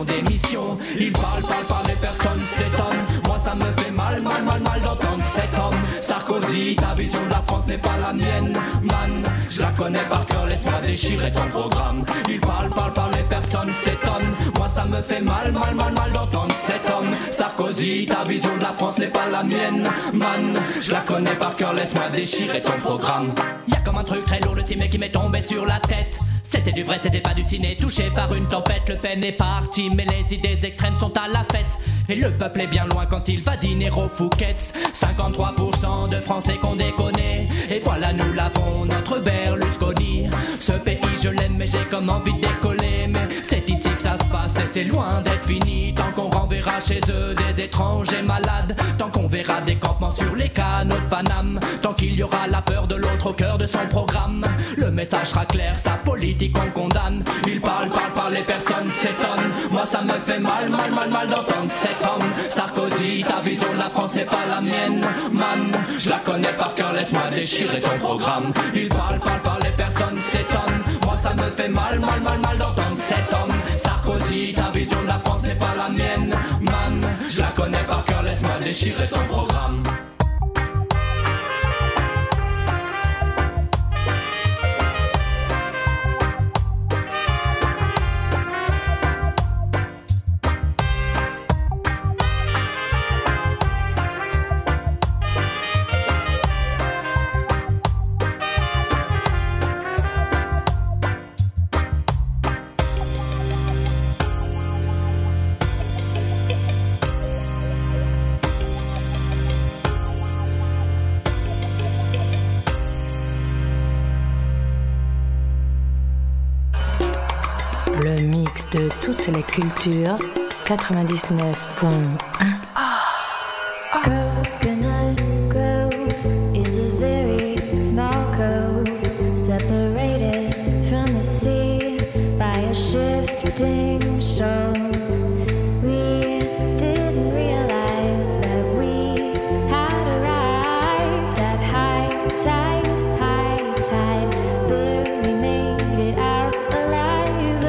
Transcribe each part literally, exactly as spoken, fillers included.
sans démission. Il parle, parle, parle, les personnes s'étonnent. Moi ça me fait mal, mal, mal, mal d'entendre cet homme. Sarkozy, ta vision de la France n'est pas la mienne. Man, je la connais par cœur, laisse-moi déchirer ton programme. Il parle, parle, parle, les personnes s'étonnent. Moi ça me fait mal, mal, mal, mal d'entendre cet homme. Sarkozy, ta vision de la France n'est pas la mienne. Man, je la connais par cœur, laisse-moi déchirer ton programme. Y'a comme un truc très lourd de ciment qui m'est tombé sur la tête. C'était du vrai, c'était pas du ciné, touché par une tempête. Le Pen est parti, mais les idées extrêmes sont à la fête. Et le peuple est bien loin quand il va dîner au Fouquet's. cinquante-trois pour cent de Français qu'on déconne. Et voilà, nous l'avons, notre Berlusconi. Ce pays, je l'aime, mais j'ai comme envie de décoller. Mais c'est ici que ça se passe et c'est loin d'être fini. Tant qu'on renverra chez eux des étrangers malades. Tant qu'on verra des campements sur les canaux de Paname. Tant qu'il y aura la peur de l'autre au cœur de son programme. Le message sera clair, sa politique on condamne. Il parle, parle, parle, les personnes s'étonnent. Moi ça me fait mal, mal, mal, mal d'entendre cet homme. Sarkozy, ta vision de la France n'est pas la mienne. Man, je la connais par cœur, laisse-moi déchirer ton programme. Il parle, parle, parle, les personnes s'étonnent. Moi ça me fait mal, mal, mal, mal d'entendre cet homme. Sarkozy, ta vision de la France n'est pas la mienne. Man, je la connais par cœur, laisse-moi déchirer ton programme. Le mix de toutes les cultures, quatre-vingt-dix-neuf point un. Coconut Grove is a very small cove, separated from the sea by a shifting shore. We didn't realize that we had arrived at high tide, high tide. Barely made it out alive.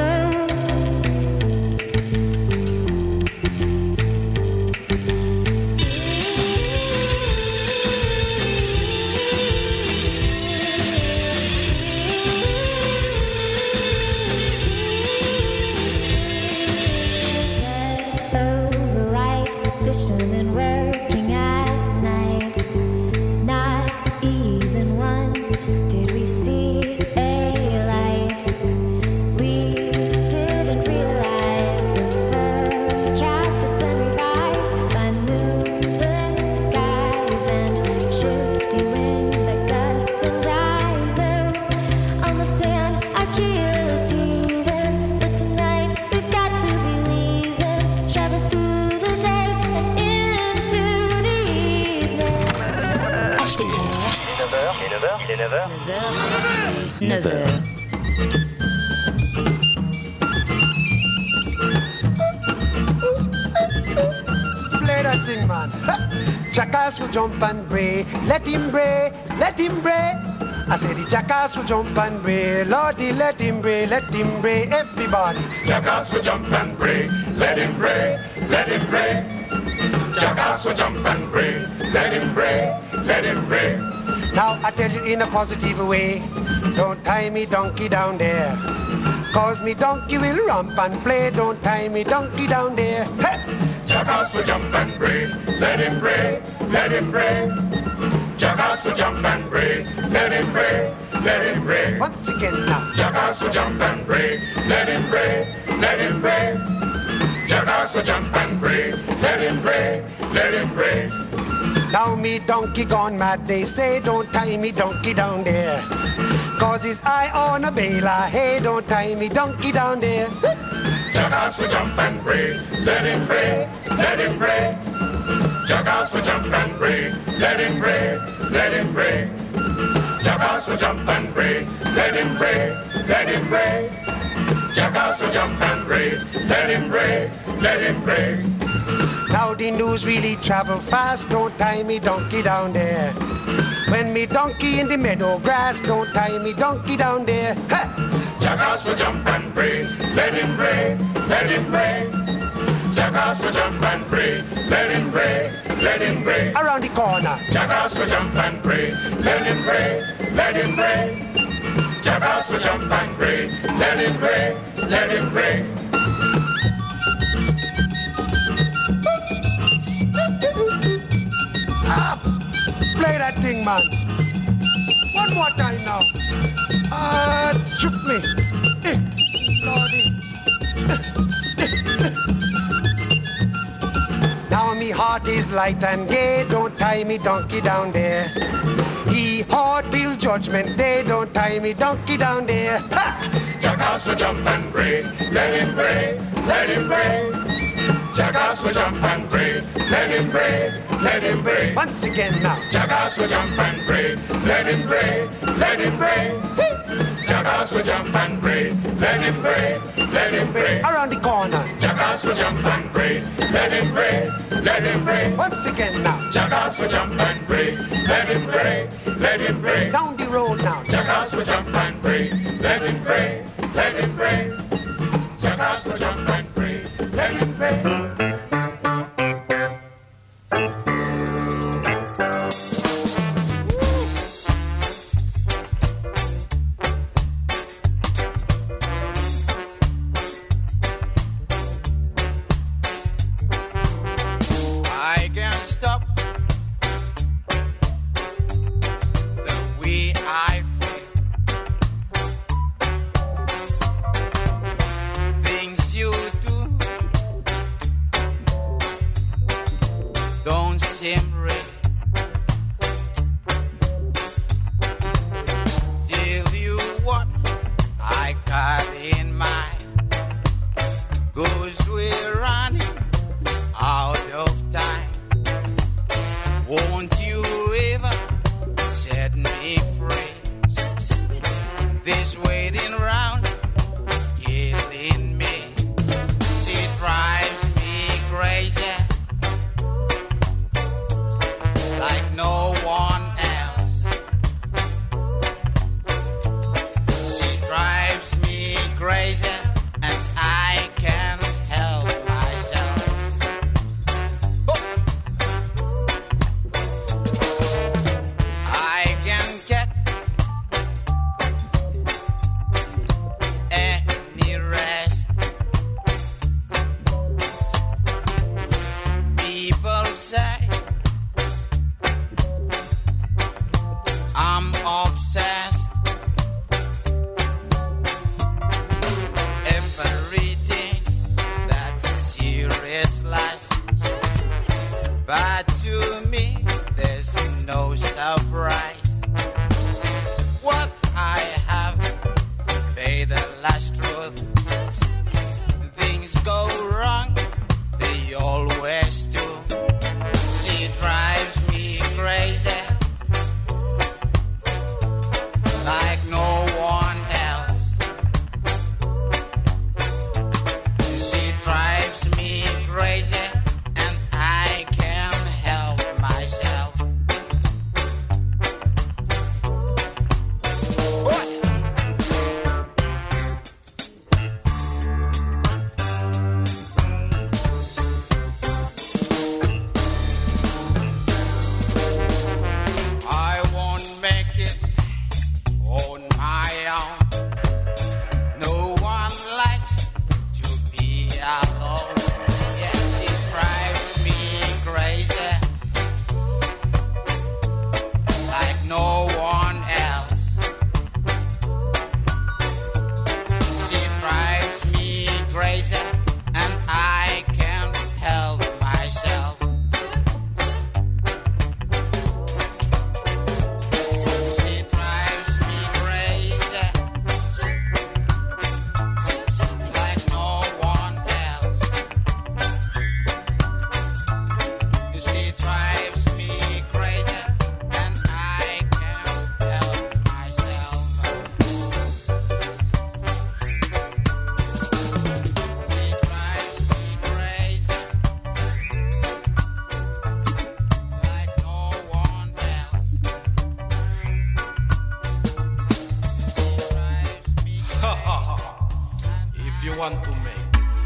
Fishing and working at night. Not even once did we see a light. We didn't realize the forecast had been revised by moonless skies and shifty winds that gust and rise. Oh, on the sand our keel is heaving, but tonight we've got to be leaving. Travel through the day. Il est neuf heures, il est neuf heures. neuf heures. Play that thing, man. Jackass will jump and bray. Let him bray, let him bray. I said the jackass will jump and bray. Lordy, let him bray, let him bray. Everybody. Jackass will jump and bray. Let him bray, let him bray. Jackass will jump and bray. Let him bray, let him bray. Now I tell you in a positive way, don't tie me donkey down there. Cause me donkey will romp and play, don't tie me donkey down there. Hey! Jackass will jump and bray, let him bray, let him bray. Jackass will jump and bray, let him bray, let him bray. Once again now. Jackass will jump and bray, let him bray, let him bray. Jackass will jump and bray, let him bray, let him bray. Now me donkey gone mad, they say don't tie me donkey down there. Cause his eye on a baler, hey don't tie me donkey down there. Jackass will jump and bray, let him bray, let him bray. Jackass will jump and bray, let him bray, let him bray. Jackass will jump and bray, let him bray, let him bray. Jackass will jump and bray, let him bray, let him bray. Now the news really travel fast, don't tie me donkey down there. When me donkey in the meadow grass, don't tie me donkey down there. Hey! Jackass will jump and bray, let him bray, let him bray. Jackass will jump and pray. Let him pray. Let him pray. Around the corner. Jackass will jump and pray. Let him pray. Let him pray. Jackass will jump and pray. Let him pray. Let him pray. Ah, play that thing, man. One more time now. Ah, uh, shook me. Eh, Lordy. Now me heart is light and gay. Don't tie me donkey down there. He hard till judgment day. Don't tie me donkey down there. Ha! Jackass will jump and pray. Let him pray. Let him pray. Jackass will jump and pray. Let him pray. Let him pray. Once again now. Jackass will jump and pray. Let him pray. Let him pray. Jackass will jump and pray. Let him pray. Let him pray. Around the corner. Jackass will jump and pray. Let him pray. Let him pray. Once again now. Jackass will jump and pray. Let him pray. Let him pray. Down the road now. Jackass will jump and pray. Let him pray. Let him pray. Jackass will jump and pray. Let him pray. Want to make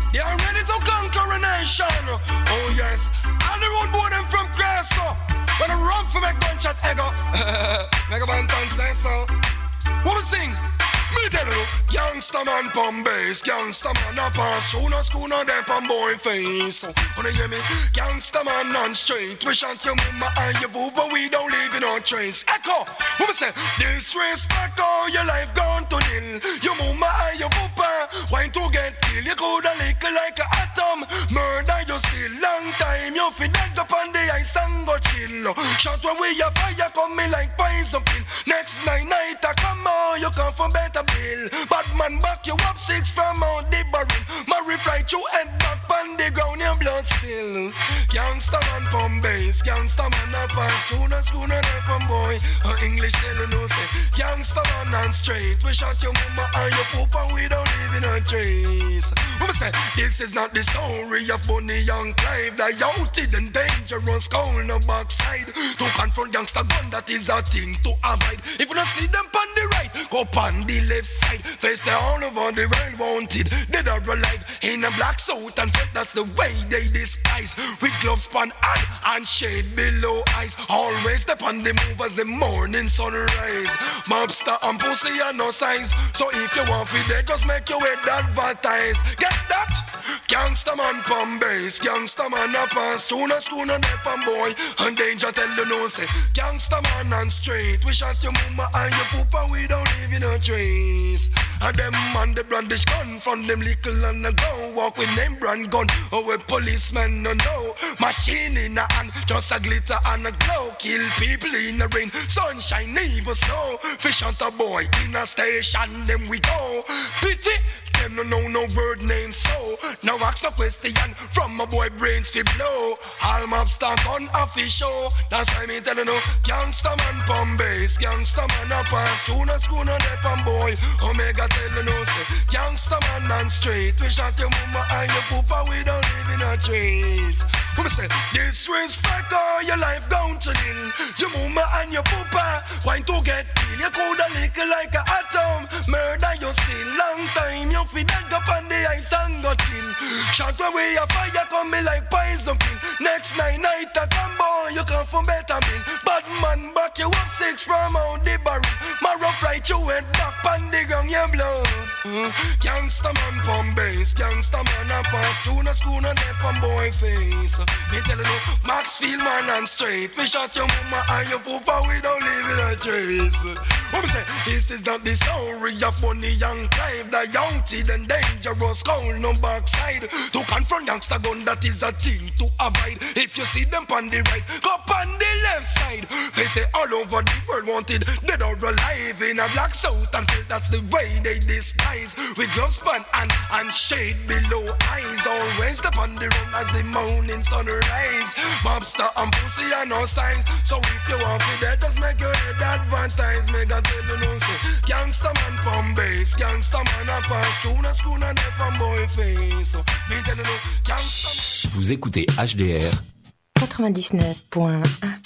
They are ready to conquer a nation. Oh yes, and the road boy them from Creso. When I run for my gunshot ego. Mega Banton say so. What we sing? Me tell you, youngster man pump bass, youngster man a pass through no school no them pump boy face. Wanna hear me? Youngster man on straight. We shot your mama and your boo, but we don't leave no trace. Echo, what me say? Disrespect all your life gone to nil. Your mama and your papa, why to get killed? You coulda lick like a atom. Murder you still long time. You fi dead up on the ice and go chill. Shot when we a fire come me like poison pill. Next night night I come on, you come from better bill. Bad man back you up six from out the barrel. Marry right you head back on the ground your blood spill. Youngster man pump bass, youngster man a pass. Schooner schooner that from boy. Her English tell you no say. Youngster man on straight. We shot your mama and your poop and we don't leave in a trace. What say? This is not the story of Bonnie and Clive. The youted and dangerous cold no backside. To confront youngster gun that is a thing to avoid. If you don't see them on the right, go on the left side. Face the all over the world wanted. Dead or alive in a black suit and felt that's the way they disguise. With gloves pan hand and shade below eyes. Always step on the move as the morning sunrise. Mobster and pussy are no size. So if you want to dead, just make your head advertise. Get that? Gangsta man pump bass, gangsta man a pass. Schooner schooner dep and boy, and danger tell you no say. Gangsta man and straight. We shot your mama and your poopa, we don't leave in a trace. And them man the brandish gun from them little and a go. Walk with name brand gun, or with policemen no know. Machine in a hand, just a glitter and a glow. Kill people in the rain, sunshine, even snow. Fish hunt a boy in a station, them we go. Pity. Them no know no word name so. Now ask no question from my boy brains fi blow. All maps stand on official. That's why me tell you no. Gangsta man pump bass, gangsta man a pass. Schooner schooner dep and boy. Omega tell you no say. Gangsta man and straight. We shot your mama and your poopa, we don't live in a trace. Who me say? Disrespect all your life down to nil. Your mama and your poopa, why to get killed? You coulda lick like a atom. Murder you still long time. You fi dead up on the ice and go chill. Shot away a fire come me like poison pill. Next night night a come boy, you come from better meal. Bad man back you up six from out the barrel. Marrow right you head back on the ground you blow. Mm. Gangsta man pump bass, gangsta man a pass. Schooner schooner dep and boy face. Me tell you no, Maxfield man and straight. We shot your mama and your poopa, we don't leave in a trace. What me say? This is not the story of Bonnie and Clive. The younted and dangerous cold no backside. To confront youngster gun that is a thing to avoid. If you see them on the right, go on the left side. They say all over the world wanted, dead or alive in a black suit and feel that's the way they disguise. With gloves pan and, and shade below eyes. Always step on the road as the morning sunrise. Mobster and pussy are no signs. So if you want to dead, just make your head advertise. Make a tell you no say. Gangsta man pump bass, gangsta man a pass. Schooner schooner dep and boy face. So me tell you no, gangsta. Vous écoutez H D R quatre-vingt-dix-neuf point un.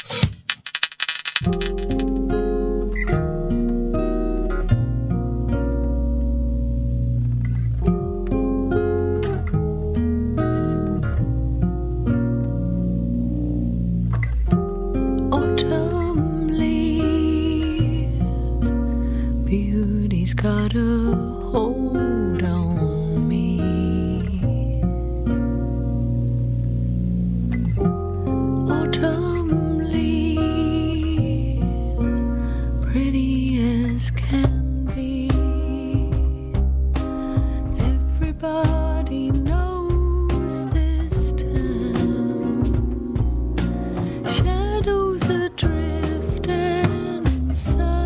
Got a hold on me. Autumn leaves, pretty as can be. Everybody knows this town. Shadows are drifting inside.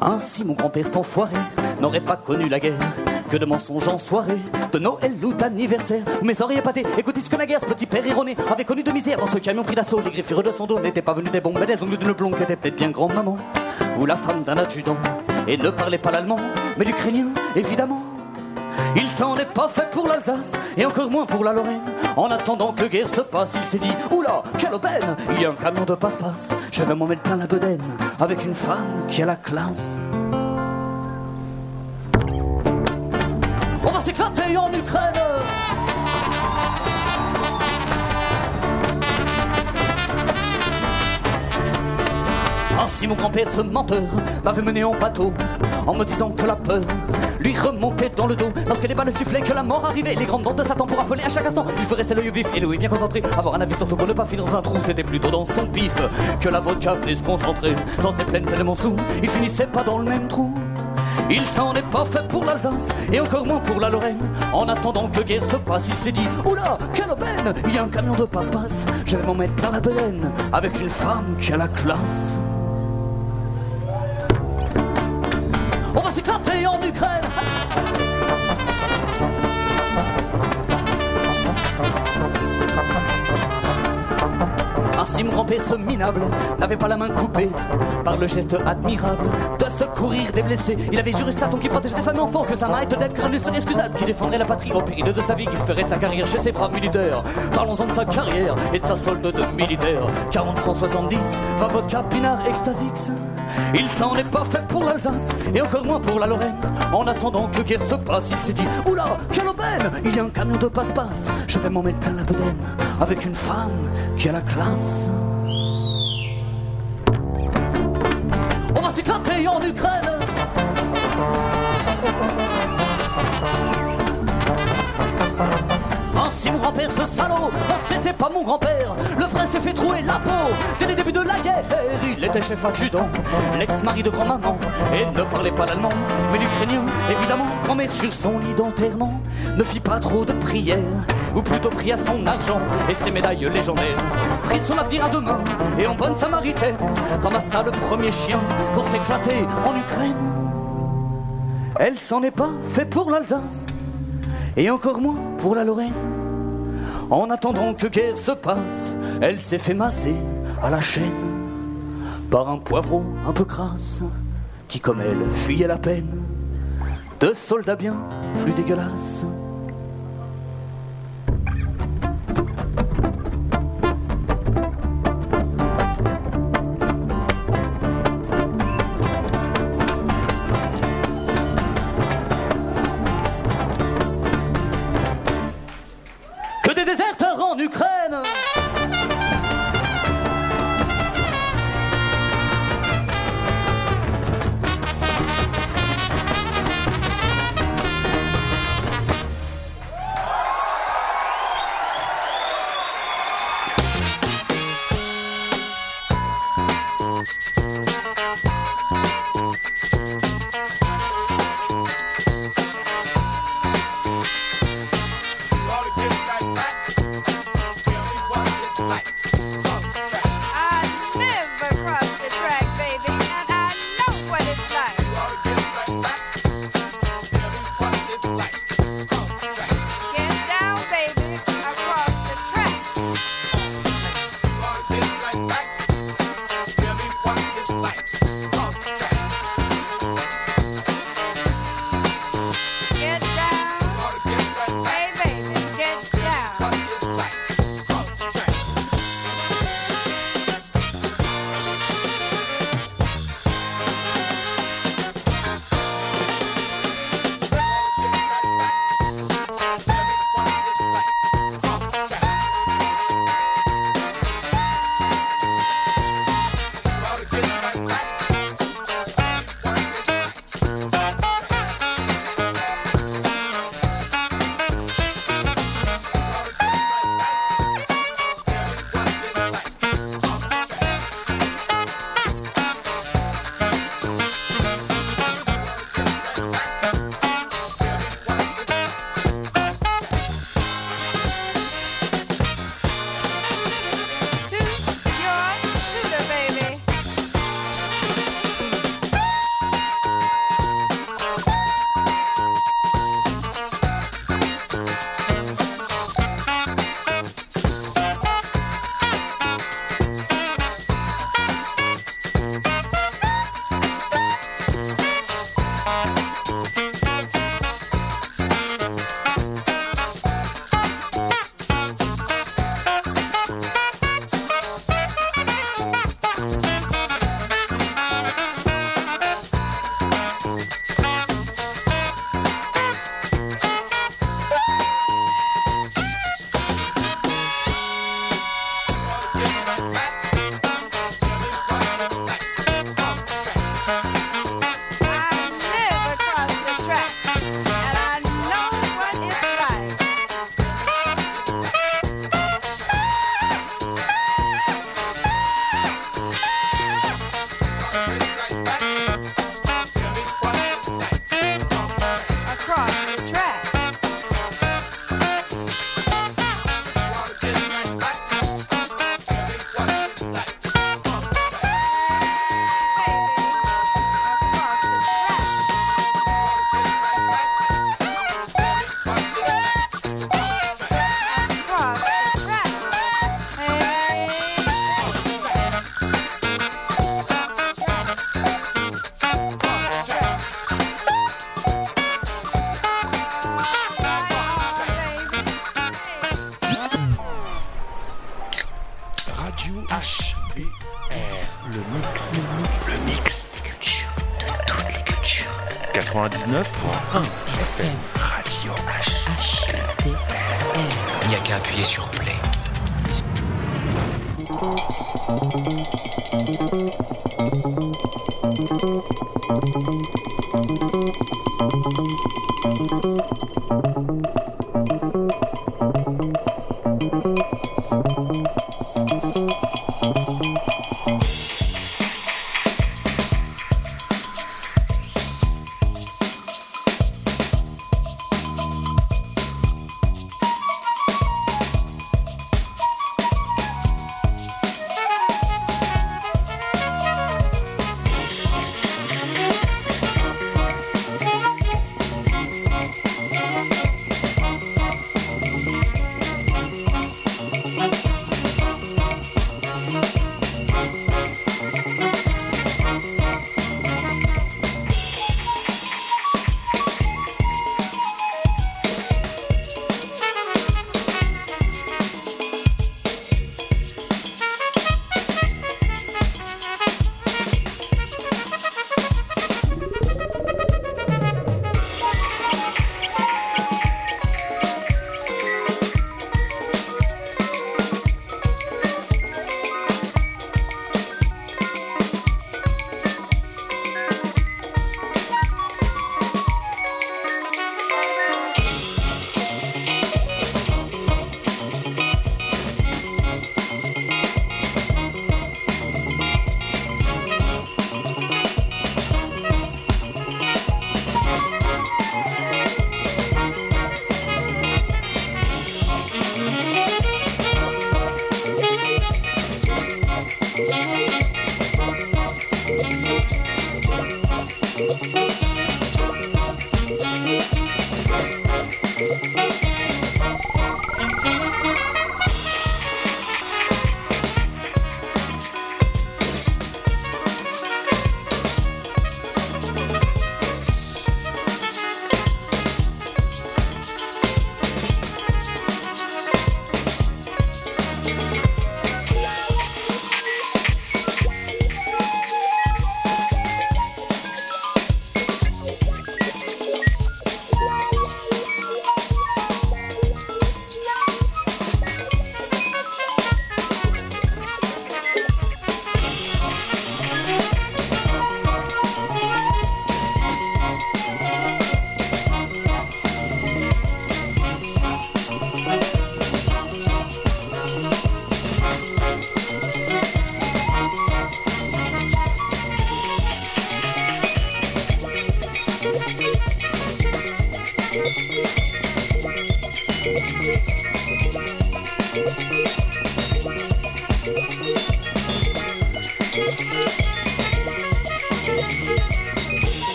Ainsi mon grand-père cet enfoiré n'aurait pas connu la guerre que de mensonges en soirée, de Noël ou d'anniversaire. Mes oreilles pâtées, écoutez ce que la guerre, ce petit père erroné avait connu de misère dans ce camion pris d'assaut. Les griffures de son dos n'étaient pas venues des bombes, mais des ongles d'une blonde qui était peut-être bien grand-maman ou la femme d'un adjudant. Et ne parlait pas l'allemand, mais l'ukrainien, évidemment. Il s'en est pas fait pour l'Alsace, et encore moins pour la Lorraine. En attendant que guerre se passe, il s'est dit oula, quelle aubaine, il y a un camion de passe-passe, je vais m'en mettre plein la bedaine avec une femme qui a la classe. On va s'éclater en Ukraine. Ainsi mon grand-père, ce menteur, m'avait mené en bateau en me disant que la peur lui remontait dans le dos. Lorsque les balles sifflaient, que la mort arrivait, les grandes dents de Satan pour affoler à chaque instant. Il faut rester l'œil vif et l'ouïe bien concentré, avoir un avis surtout pour ne pas finir dans un trou. C'était plutôt dans son pif que la vodka venait se concentrer. Dans ses plaines tellement sous, il finissait pas dans le même trou. Il s'en est pas fait pour l'Alsace, et encore moins pour la Lorraine. En attendant que guerre se passe, il s'est dit oula, quelle aubaine, il y a un camion de passe-passe, je vais m'en mettre plein la bedaine avec une femme qui a la classe. On va s'éclater en Ukraine. Ainsi mon grand-père, ce minable, n'avait pas la main coupée par le geste admirable de secourir des blessés. Il avait juré Satan qui protégerait femme et enfant, que sa main était d'être crânue serait excusable, qui défendrait la patrie au péril de sa vie, qu'il ferait sa carrière chez ses braves militaires. Parlons-en de sa carrière et de sa solde de militaire. quarante francs soixante-dix, va vodka, pinard, extasix. Il s'en est pas fait pour l'Alsace, et encore moins pour la Lorraine. En attendant que guerre se passe, il s'est dit oula, quelle aubaine, il y a un camion de passe-passe, je vais m'en mettre plein la bedaine avec une femme qui a la classe. On va s'éclater en Ukraine. Ainsi mon grand-père, ce salaud, bah c'était pas mon grand-père. Le frère s'est fait trouer la peau dès les débuts de la guerre. Il était chef adjudant, l'ex-mari de grand-maman, et ne parlait pas l'allemand, mais l'ukrainien, évidemment. Grand-mère sur son lit d'enterrement ne fit pas trop de prières, ou plutôt pria son argent et ses médailles légendaires. Prit son avenir à deux mains et en bonne samaritaine ramassa le premier chien pour s'éclater en Ukraine. Elle s'en est pas fait pour l'Alsace, et encore moins pour la Lorraine. En attendant que guerre se passe, elle s'est fait masser à la chaîne par un poivron un peu crasse, qui comme elle fuyait la peine de soldats bien plus dégueulasses. En Ukraine. Like Le mix. Le mix. Le mix. Les cultures, de toutes les cultures. quatre-vingt-dix-neuf point un F M. Radio H. H D R. Il n'y a qu'à appuyer sur play.